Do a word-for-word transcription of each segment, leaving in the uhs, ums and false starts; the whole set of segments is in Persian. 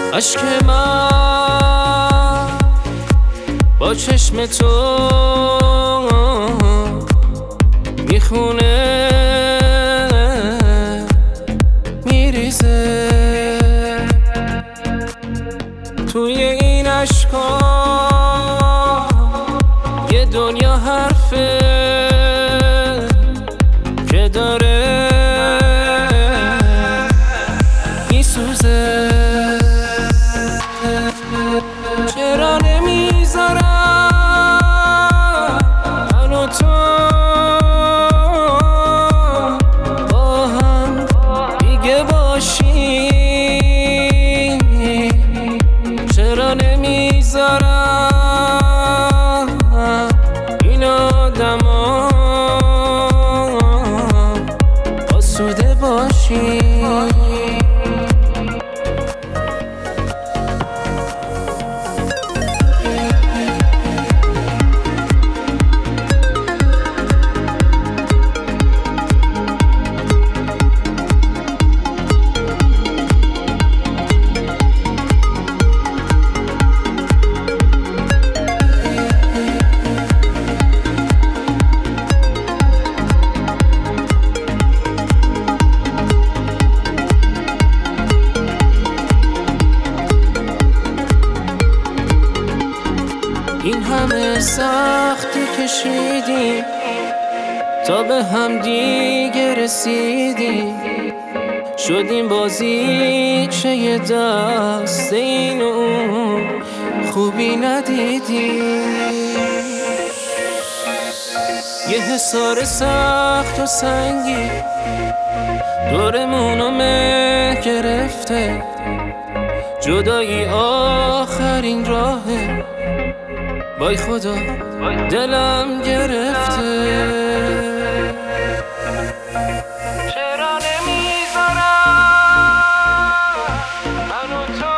عشق من با چشم تو میخونه میریزه توی این عشقا یه دنیا حرفه که داره میسوزه. چرا نمیذارم من و تو با هم دیگه باشیم؟ چرا نمیذارم این آدما آسوده باشیم؟ این همه سختی کشیدیم تا به هم دیگه رسیدیم، شدیم بازیچه یه دست این و اون، خوبی ندیدیم. یه حصار سخت و سنگی دورمونو مه گرفته، جدایی آخرین راهه، وای خدا دلم گرفته. چرا نمیذارم من و تو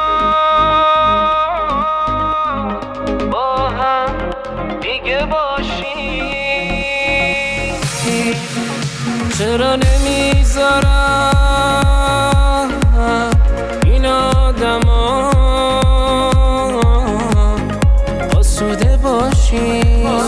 با هم دیگه باشیم؟ چرا نمیذارم این آدما آسوده باشیم؟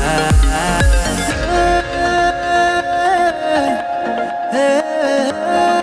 Hey